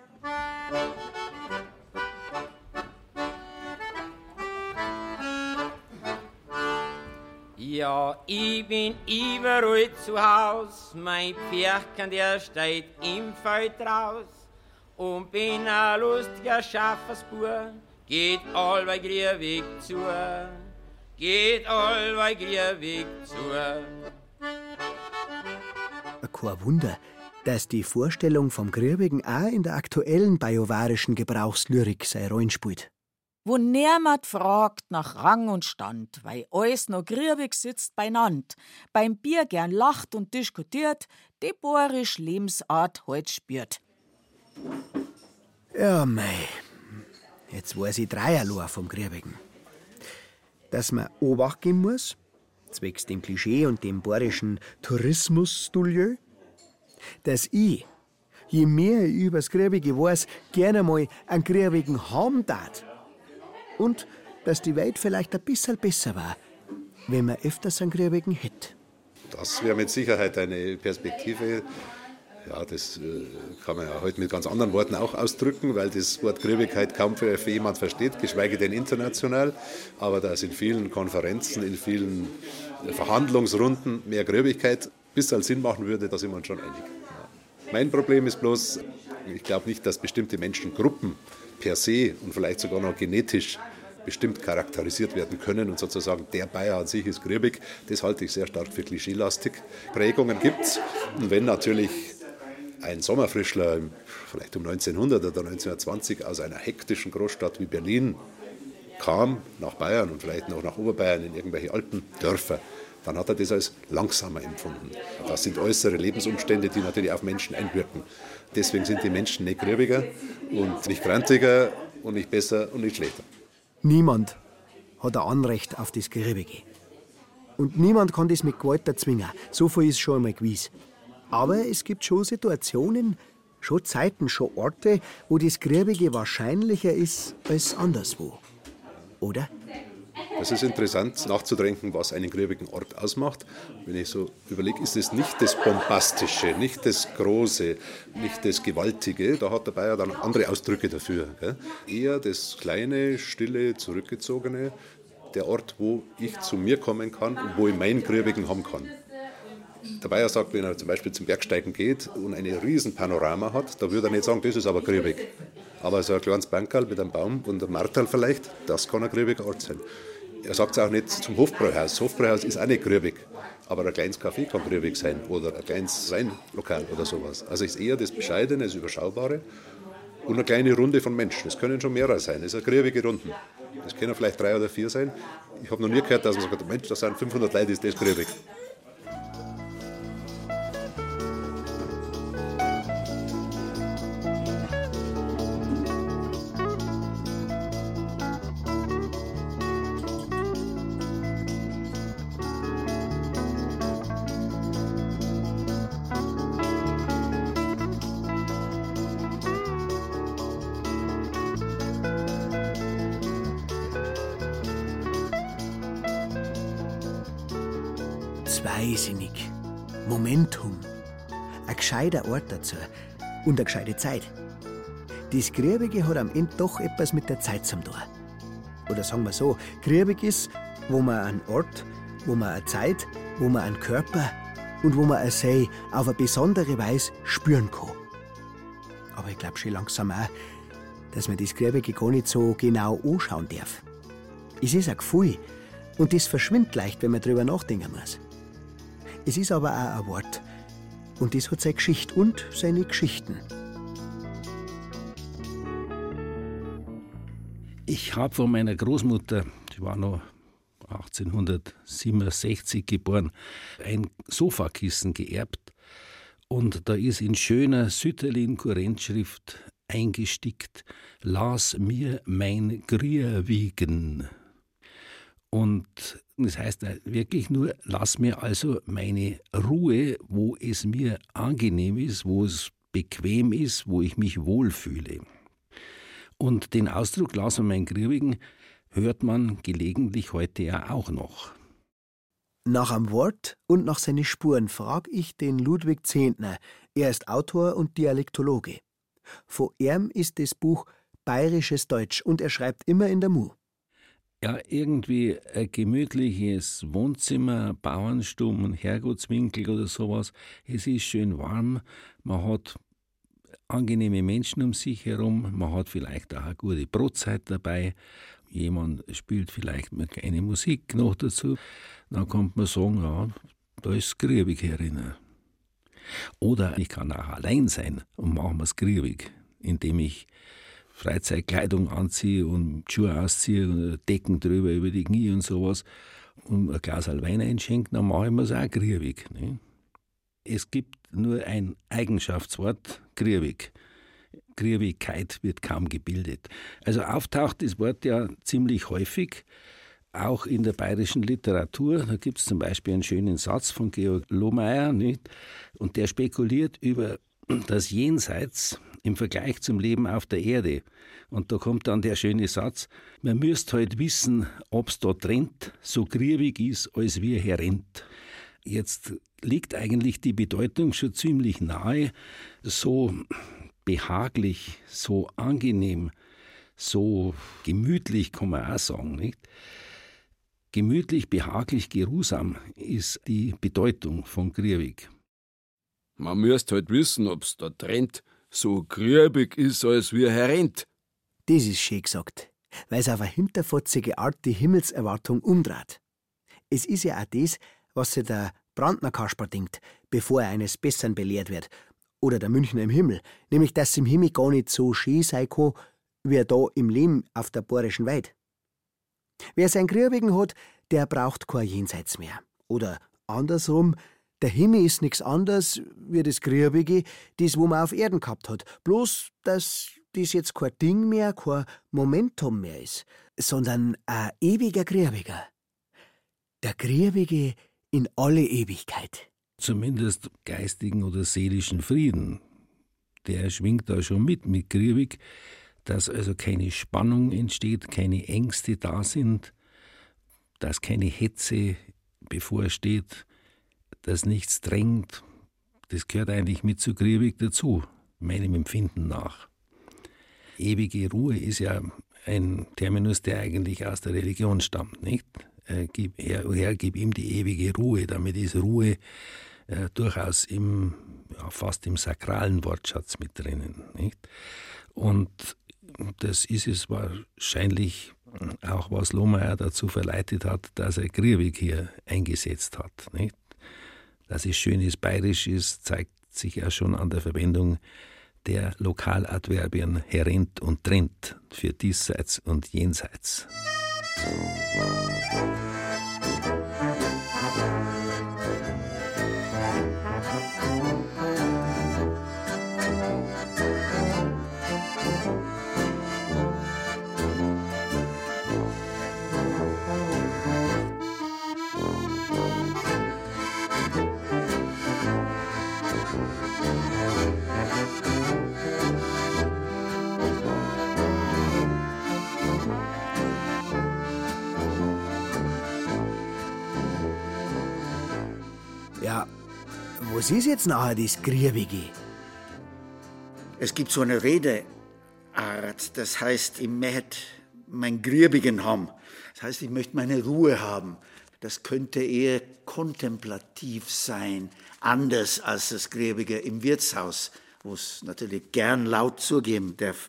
Ja, ich bin überall zu Haus, mein Pferchen, der steht im Feld raus. Und bin ein lustiger Schaffersbub, geht allweil Grürbig zu, geht allweil Grürbig zu. Kein Wunder, dass die Vorstellung vom Grürbigen auch in der aktuellen bajuwarischen Gebrauchslyrik seine Rollen spielt. Wo niemand fragt nach Rang und Stand, weil alles noch grübig sitzt beinand, beim Bier gern lacht und diskutiert, die bohrisch Lebensart heut spürt. Ja, mei, jetzt weiß ich dreierlei vom Grürbigen. Dass man Obacht geben muss, zwecks dem Klischee und dem bohrischen Tourismus-Studieu. Dass ich, je mehr ich übers Grürbige weiß, gerne mal einen Grürbigen haben darf. Und dass die Welt vielleicht ein bisschen besser war, wenn man öfters einen Grürbigen hätte. Das wäre mit Sicherheit eine Perspektive. Ja, das kann man ja heute mit ganz anderen Worten auch ausdrücken, weil das Wort Grürbigkeit kaum für jemand versteht, geschweige denn international. Aber da ist in vielen Konferenzen, in vielen Verhandlungsrunden mehr Grürbigkeit, bis es halt Sinn machen würde, da sind wir uns schon einig. Ja. Mein Problem ist bloß, ich glaube nicht, dass bestimmte Menschengruppen per se und vielleicht sogar noch genetisch bestimmt charakterisiert werden können und sozusagen der Bayer an sich ist grürbig. Das halte ich sehr stark für klischeelastig. Prägungen gibt es und wenn natürlich ein Sommerfrischler vielleicht um 1900 oder 1920 aus einer hektischen Großstadt wie Berlin kam nach Bayern und vielleicht noch nach Oberbayern in irgendwelche Alpendörfer, dann hat er das als langsamer empfunden. Das sind äußere Lebensumstände, die natürlich auf Menschen einwirken. Deswegen sind die Menschen nicht grübiger und nicht grantiger und nicht besser und nicht schlechter. Niemand hat ein Anrecht auf das Grübige. Und niemand kann das mit Gewalt erzwingen. So viel ist schon einmal gewiss. Aber es gibt schon Situationen, schon Zeiten, schon Orte, wo das Grübige wahrscheinlicher ist als anderswo. Oder? Es ist interessant nachzudenken, was einen grübigen Ort ausmacht. Wenn ich so überlege, ist es nicht das Bombastische, nicht das Große, nicht das Gewaltige. Da hat der Bayer dann andere Ausdrücke dafür. Gell? Eher das Kleine, Stille, Zurückgezogene. Der Ort, wo ich zu mir kommen kann und wo ich meinen Grübigen haben kann. Der Bayer sagt, wenn er zum Beispiel zum Bergsteigen geht und eine riesen Panorama hat, da würde er nicht sagen, das ist aber grübig. Aber so ein kleines Bankerl mit einem Baum und einem Marterl vielleicht, das kann ein grübiger Ort sein. Er sagt es auch nicht zum Hofbräuhaus. Das Hofbräuhaus ist auch nicht grübig. Aber ein kleines Café kann grübig sein oder ein kleines Weinlokal oder sowas. Also ist eher das Bescheidene, das Überschaubare und eine kleine Runde von Menschen. Es können schon mehrere sein. Es sind grübige Runden. Es können vielleicht 3 oder 4 sein. Ich habe noch nie gehört, dass man sagt, Mensch, das sind 500 Leute, ist das grübig. zweisinnig, Momentum, ein gescheiter Ort dazu und eine gescheite Zeit. Das Griebige hat am Ende doch etwas mit der Zeit zu tun. Oder sagen wir so, griebig ist, wo man einen Ort, wo man eine Zeit, wo man einen Körper und wo man eine See auf eine besondere Weise spüren kann. Aber ich glaube schon langsam auch, dass man das Griebige gar nicht so genau anschauen darf. Es ist ein Gefühl und das verschwindet leicht, wenn man drüber nachdenken muss. Es ist aber auch ein Wort und das hat seine Geschichte und seine Geschichten. Ich habe von meiner Großmutter, die war noch 1867 geboren, ein Sofakissen geerbt. Und da ist in schöner Sütterlin-Kurrentschrift eingestickt: Lass mir mein Grierwiegen. Und das heißt wirklich nur, lass mir also meine Ruhe, wo es mir angenehm ist, wo es bequem ist, wo ich mich wohlfühle. Und den Ausdruck lass mir mein Grierwiegen hört man gelegentlich heute ja auch noch. Nach einem Wort und nach seinen Spuren frage ich den Ludwig Zehntner. Er ist Autor und Dialektologe. Von ihm ist das Buch Bayerisches Deutsch und er schreibt immer in der Mu. Ja, irgendwie ein gemütliches Wohnzimmer, Bauernstuben, ein Herrgottswinkel oder sowas. Es ist schön warm, man hat angenehme Menschen um sich herum, man hat vielleicht auch eine gute Brotzeit dabei, jemand spielt vielleicht eine kleine Musik noch dazu, dann kann man sagen, ja, da ist griebig herinnen. Oder ich kann auch allein sein und mache mir's griebig, indem ich Freizeitkleidung anziehe und Schuhe ausziehe und Decken drüber über die Knie und sowas und ein Glas Wein einschenke, dann mache ich mir's auch griebig. Ne? Es gibt nur ein Eigenschaftswort, griebig. Griebigkeit wird kaum gebildet. Also auftaucht das Wort ja ziemlich häufig, auch in der bayerischen Literatur. Da gibt es zum Beispiel einen schönen Satz von Georg Lohmeier, nicht? Und der spekuliert über das Jenseits im Vergleich zum Leben auf der Erde. Und da kommt dann der schöne Satz: Man müsst halt wissen, ob's da trennt, so griebig ist, als wir herrennt. Jetzt liegt eigentlich die Bedeutung schon ziemlich nahe, so behaglich, so angenehm, so gemütlich kann man auch sagen, nicht? Gemütlich, behaglich, geruhsam ist die Bedeutung von griebig. Man müsst halt wissen, ob's da trennt, so griebig ist, als wir herrennt. Das ist schön gesagt, weil es auf eine hinterfotzige Art die Himmelserwartung umdreht. Es ist ja auch das, was sich der Brandner Kasper denkt, bevor er eines Besseren belehrt wird. Oder der Münchner im Himmel, nämlich dass es im Himmel gar nicht so schön sein kann, wie er da im Leben auf der Bayerischen Weid. Wer sein Griebigen hat, der braucht kein Jenseits mehr. Oder andersrum, der Himmel ist nichts anderes wie das Griebige, das, wo man auf Erden gehabt hat. Bloß, dass das jetzt kein Ding mehr, kein Momentum mehr ist, sondern ein ewiger Griebiger. Der Griebige in alle Ewigkeit. Zumindest geistigen oder seelischen Frieden. Der schwingt da schon mit griebig, dass also keine Spannung entsteht, keine Ängste da sind, dass keine Hetze bevorsteht, dass nichts drängt. Das gehört eigentlich mit zu griebig dazu, meinem Empfinden nach. Ewige Ruhe ist ja ein Terminus, der eigentlich aus der Religion stammt, nicht? Gib ihm die ewige Ruhe. Damit ist Ruhe durchaus fast im sakralen Wortschatz mit drinnen, nicht? Und das ist es wahrscheinlich auch, was Lohmeier dazu verleitet hat, dass er griebig hier eingesetzt hat, nicht? Dass es schönes Bayerisch ist, zeigt sich ja schon an der Verwendung der Lokaladverbien herrennt und trennt für diesseits und jenseits. Ja, was ist jetzt nachher das Griebige? Es gibt so eine Redeart, das heißt, ich möchte mein Griebigen haben. Das heißt, ich möchte meine Ruhe haben. Das könnte eher kontemplativ sein, anders als das Griebige im Wirtshaus, wo es natürlich gern laut zugeben darf.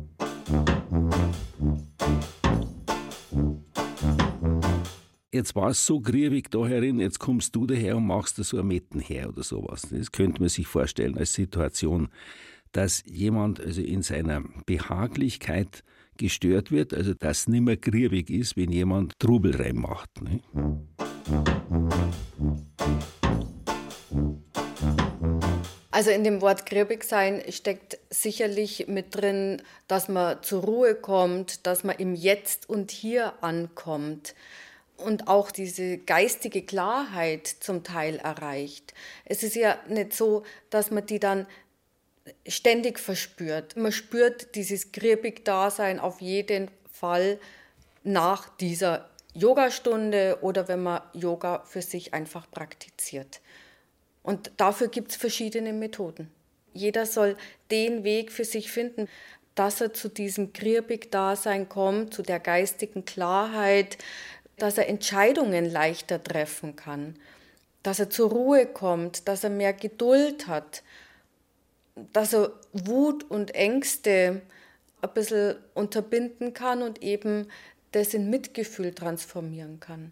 Jetzt war es so griebig da herin, jetzt kommst du daher und machst da so ein Metten her oder sowas. Das könnte man sich vorstellen als Situation, dass jemand also in seiner Behaglichkeit gestört wird, also dass nicht mehr griebig ist, wenn jemand Trubel reinmacht. Ne? Also in dem Wort griebig sein steckt sicherlich mit drin, dass man zur Ruhe kommt, dass man im Jetzt und Hier ankommt und auch diese geistige Klarheit zum Teil erreicht. Es ist ja nicht so, dass man die dann ständig verspürt. Man spürt dieses griebig-Dasein auf jeden Fall nach dieser Yogastunde oder wenn man Yoga für sich einfach praktiziert. Und dafür gibt es verschiedene Methoden. Jeder soll den Weg für sich finden, dass er zu diesem griebig-Dasein kommt, zu der geistigen Klarheit, dass er Entscheidungen leichter treffen kann, dass er zur Ruhe kommt, dass er mehr Geduld hat, dass er Wut und Ängste ein bisschen unterbinden kann und eben das in Mitgefühl transformieren kann.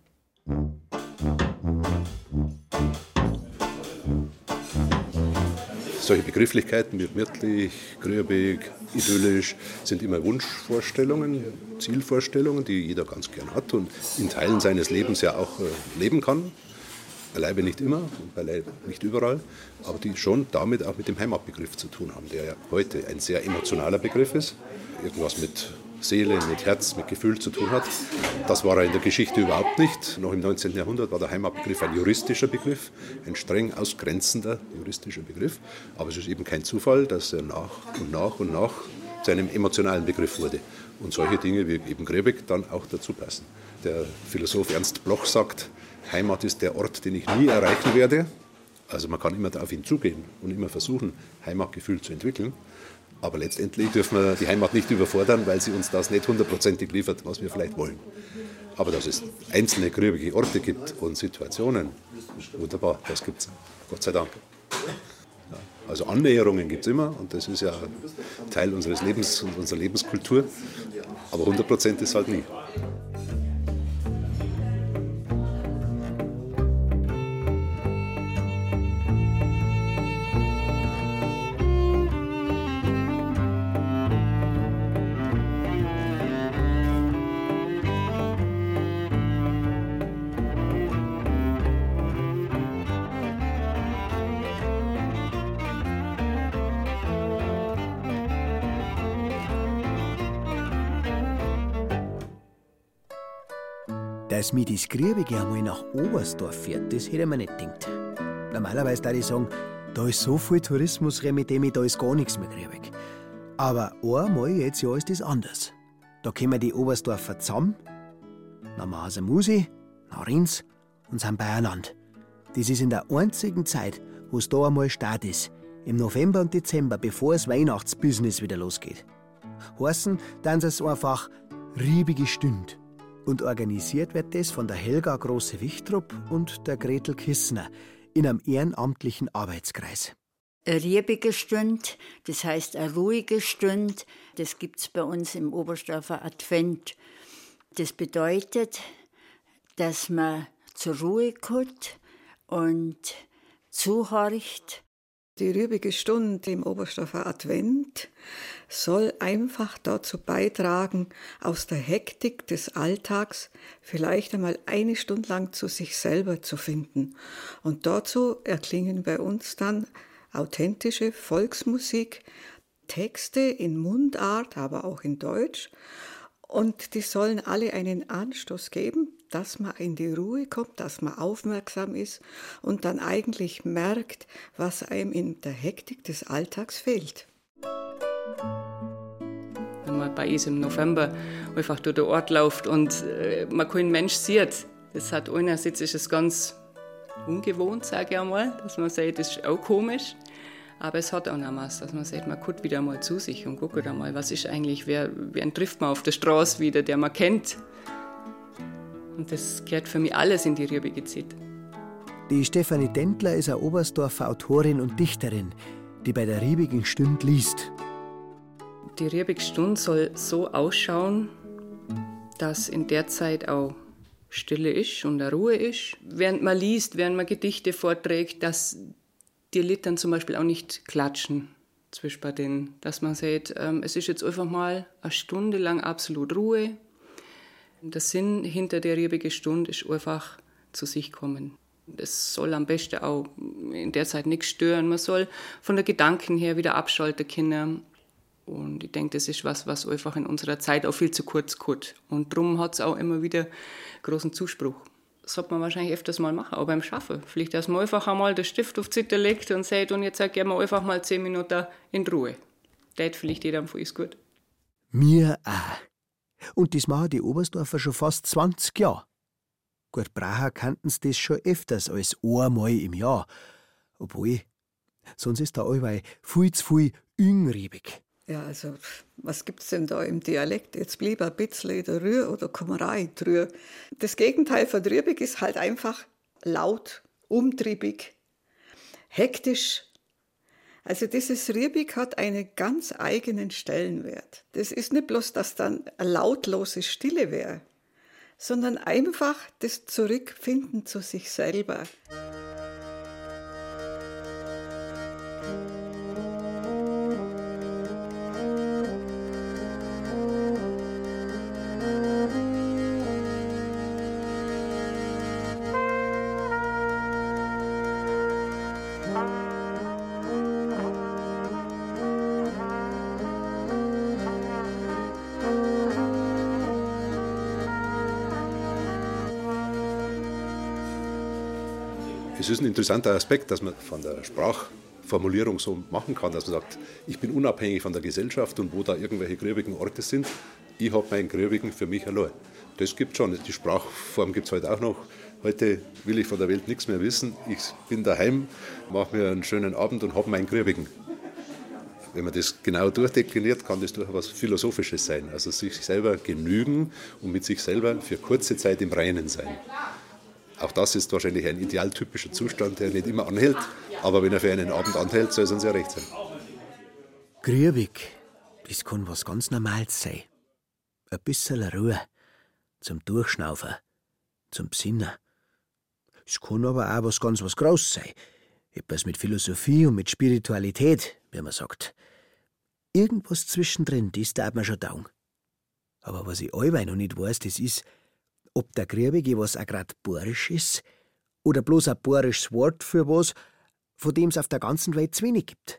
Solche Begrifflichkeiten wie gemütlich, grübig, idyllisch sind immer Wunschvorstellungen, Zielvorstellungen, die jeder ganz gern hat und in Teilen seines Lebens ja auch leben kann. Beileibe nicht immer und beileibe nicht überall, aber die schon damit auch mit dem Heimatbegriff zu tun haben, der ja heute ein sehr emotionaler Begriff ist, irgendwas mit Seele, mit Herz, mit Gefühl zu tun hat. Das war er in der Geschichte überhaupt nicht. Noch im 19. Jahrhundert war der Heimatbegriff ein juristischer Begriff, ein streng ausgrenzender juristischer Begriff. Aber es ist eben kein Zufall, dass er nach und nach zu einem emotionalen Begriff wurde. Und solche Dinge wie eben griebig dann auch dazu passen. Der Philosoph Ernst Bloch sagt, Heimat ist der Ort, den ich nie erreichen werde. Also man kann immer auf ihn zugehen und immer versuchen, Heimatgefühl zu entwickeln. Aber letztendlich dürfen wir die Heimat nicht überfordern, weil sie uns das nicht 100% liefert, was wir vielleicht wollen. Aber dass es einzelne griebige Orte gibt und Situationen, wunderbar, das gibt es, Gott sei Dank. Ja, also Annäherungen gibt es immer und das ist ja Teil unseres Lebens und unserer Lebenskultur. Aber 100% ist halt nie. Dass mich das Griebige einmal nach Oberstdorf fährt, das hätte ich mir nicht gedacht. Normalerweise würde ich sagen, da ist so viel Tourismus, mit dem da ist gar nichts mehr griebig. Aber einmal jetzt ja ist das anders. Da kommen die Oberstdorfer zusammen, dann machen sie Musik, dann reden sie und sind beieinander. Das ist in der einzigen Zeit, wo es da einmal Start ist, im November und Dezember, bevor das Weihnachtsbusiness wieder losgeht. Heißen, dann ist es einfach riebige Stunde. Und organisiert wird das von der Helga Große-Wichtrup und der Gretel Kissner in einem ehrenamtlichen Arbeitskreis. Eine riebige Stunde, das heißt eine ruhige Stunde, das gibt es bei uns im Oberstdorfer Advent. Das bedeutet, dass man zur Ruhe kommt und zuhorcht. Die riebige Stunde im Oberstdorfer Advent soll einfach dazu beitragen, aus der Hektik des Alltags vielleicht einmal eine Stunde lang zu sich selber zu finden. Und dazu erklingen bei uns dann authentische Volksmusik, Texte in Mundart, aber auch in Deutsch. Und die sollen alle einen Anstoß geben, dass man in die Ruhe kommt, dass man aufmerksam ist und dann eigentlich merkt, was einem in der Hektik des Alltags fehlt. Wenn man bei uns im November einfach durch den Ort läuft und man keinen Mensch sieht, das hat einerseits ist es ganz ungewohnt, sage ich einmal, dass man sagt, das ist auch komisch. Aber es hat auch noch was, dass man sagt, man guckt wieder mal zu sich und guckt einmal, was ist eigentlich, wen trifft man auf der Straße wieder, der man kennt. Und das gehört für mich alles in die riebige Zeit. Die Stefanie Dentler ist eine Oberstdorfer Autorin und Dichterin, die bei der riebigen Stund liest. Die riebige Stund soll so ausschauen, dass in der Zeit auch Stille ist und eine Ruhe ist. Während man liest, während man Gedichte vorträgt, dass die Littern zum Beispiel auch nicht klatschen zwischen bei denen. Dass man sagt, es ist jetzt einfach mal eine Stunde lang absolut Ruhe. Der Sinn hinter der riebigen Stunde ist einfach zu sich kommen. Es soll am besten auch in der Zeit nichts stören. Man soll von der Gedanken her wieder abschalten können. Und ich denke, das ist was einfach in unserer Zeit auch viel zu kurz kommt. Und darum hat es auch immer wieder großen Zuspruch. Das sollte man wahrscheinlich öfters mal machen, auch beim Schaffen. Vielleicht, dass man einfach einmal den Stift auf die Seite legt und sagt, und jetzt gehen wir einfach mal 10 Minuten in Ruhe. Das hat vielleicht jedem von uns gut. Mir auch. Und das machen die Oberstdorfer schon fast 20 Jahre. Gut, Bracher kannten sie das schon öfters als einmal im Jahr. Obwohl, sonst ist da allweil viel zu viel ungriebig. Ja, also, was gibt's denn da im Dialekt? Jetzt blieb ein bisschen der Rühr oder Kummerei drüber. Das Gegenteil von riebig ist halt einfach laut, umtriebig, hektisch. Also dieses riebig hat einen ganz eigenen Stellenwert. Das ist nicht bloß, dass dann eine lautlose Stille wäre, sondern einfach das Zurückfinden zu sich selber. Es ist ein interessanter Aspekt, dass man von der Sprachformulierung so machen kann, dass man sagt, ich bin unabhängig von der Gesellschaft und wo da irgendwelche gröbigen Orte sind, ich habe meinen gröbigen für mich allein. Das gibt schon. Die Sprachform gibt es heute auch noch. Heute will ich von der Welt nichts mehr wissen. Ich bin daheim, mache mir einen schönen Abend und habe meinen gröbigen. Wenn man das genau durchdekliniert, kann das durchaus Philosophisches sein. Also sich selber genügen und mit sich selber für kurze Zeit im Reinen sein. Auch das ist wahrscheinlich ein idealtypischer Zustand, der nicht immer anhält. Aber wenn er für einen Abend anhält, soll es uns ja recht sein. Grübig, das kann was ganz Normales sein. Ein bisschen Ruhe, zum Durchschnaufen, zum Besinnen. Es kann aber auch was ganz Großes sein. Etwas mit Philosophie und mit Spiritualität, wie man sagt. Irgendwas zwischendrin, das darf man schon taugen. Aber was ich allweil noch nicht weiß, das ist, ob der Grübige was auch grad bohrisch ist oder bloß ein bohrisches Wort für was, von dem es auf der ganzen Welt zu wenig gibt.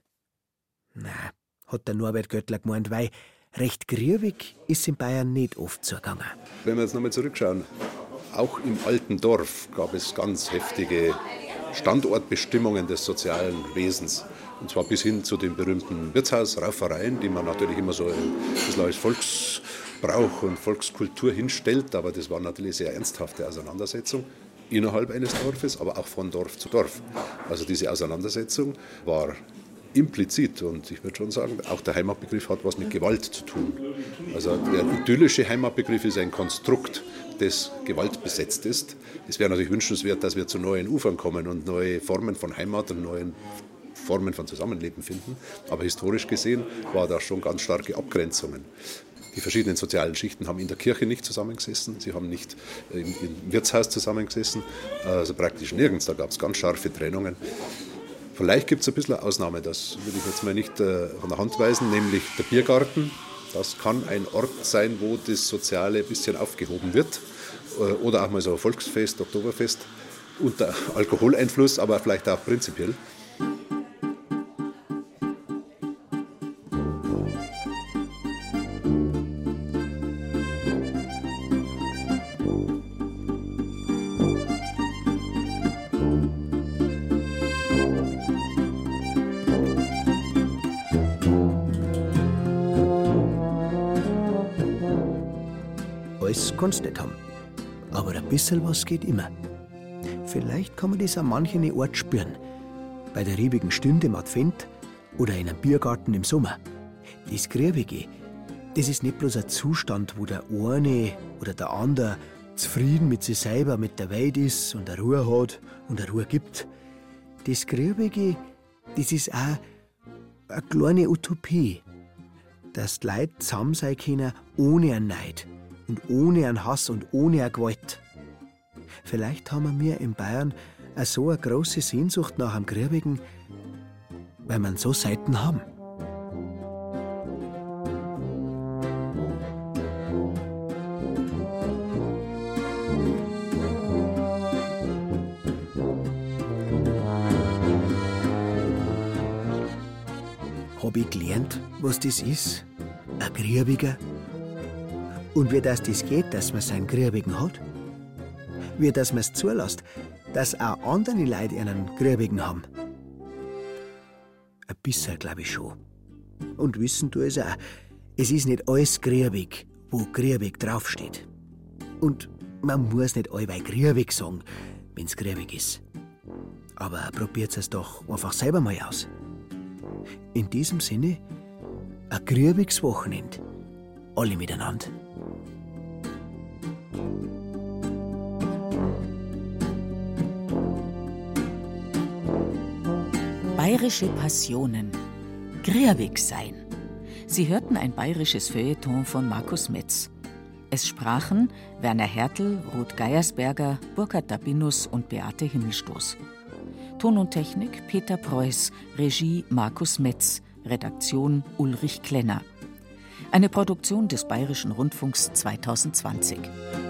Na, hat der Norbert Göttler gemeint, weil recht grübig ist in Bayern nicht oft zugegangen. Wenn wir jetzt nochmal zurückschauen, auch im alten Dorf gab es ganz heftige Standortbestimmungen des sozialen Wesens. Und zwar bis hin zu den berühmten Wirtshausraufereien, die man natürlich immer so ein bisschen als Volksbrauch und Volkskultur hinstellt. Aber das war natürlich eine sehr ernsthafte Auseinandersetzung innerhalb eines Dorfes, aber auch von Dorf zu Dorf. Also diese Auseinandersetzung war implizit und ich würde schon sagen, auch der Heimatbegriff hat was mit Gewalt zu tun. Also der idyllische Heimatbegriff ist ein Konstrukt, das gewaltbesetzt ist. Es wäre natürlich wünschenswert, dass wir zu neuen Ufern kommen und neue Formen von Heimat und neuen Formen von Zusammenleben finden. Aber historisch gesehen war da schon ganz starke Abgrenzungen. Die verschiedenen sozialen Schichten haben in der Kirche nicht zusammengesessen, sie haben nicht im Wirtshaus zusammengesessen, also praktisch nirgends, da gab es ganz scharfe Trennungen. Vielleicht gibt es ein bisschen eine Ausnahme, das würde ich jetzt mal nicht von der Hand weisen, nämlich der Biergarten. Das kann ein Ort sein, wo das Soziale ein bisschen aufgehoben wird. Oder auch mal so ein Volksfest, Oktoberfest, unter Alkoholeinfluss, aber vielleicht auch prinzipiell. Alles kannst du nicht haben. Aber ein bisschen was geht immer. Vielleicht kann man das an manchen Orten spüren. Bei der riebigen Stunde im Advent oder in einem Biergarten im Sommer. Das Griebige, das ist nicht bloß ein Zustand, wo der eine oder der andere zufrieden mit sich selber, mit der Welt ist und eine Ruhe hat und eine Ruhe gibt. Das Griebige, das ist auch eine kleine Utopie, dass die Leute zusammen sein können, ohne einen Neid und ohne einen Hass und ohne eine Gewalt. Vielleicht haben wir in Bayern auch so eine große Sehnsucht nach einem Griebigen, weil wir ihn so selten haben. Hab ich gelernt, was das ist? Ein Griebiger? Und wie das geht, dass man seinen Griebigen hat? Wie dass man es zulässt, dass auch andere Leute einen Griebigen haben? Ein bisschen, glaube ich schon. Und wissen du es auch, es ist nicht alles griebig, wo griebig draufsteht. Und man muss nicht allweil griebig sagen, wenn's griebig ist. Aber probiert es doch einfach selber mal aus. In diesem Sinne, ein griebiges Wochenende. Alle miteinander. Bayerische Passionen. Griebig sein. Sie hörten ein bayerisches Feuilleton von Markus Metz. Es sprachen Werner Hertel, Ruth Geiersberger, Burkhard Dabinus und Beate Himmelstoß. Ton und Technik Peter Preuß, Regie Markus Metz, Redaktion Ulrich Klenner. Eine Produktion des Bayerischen Rundfunks 2020.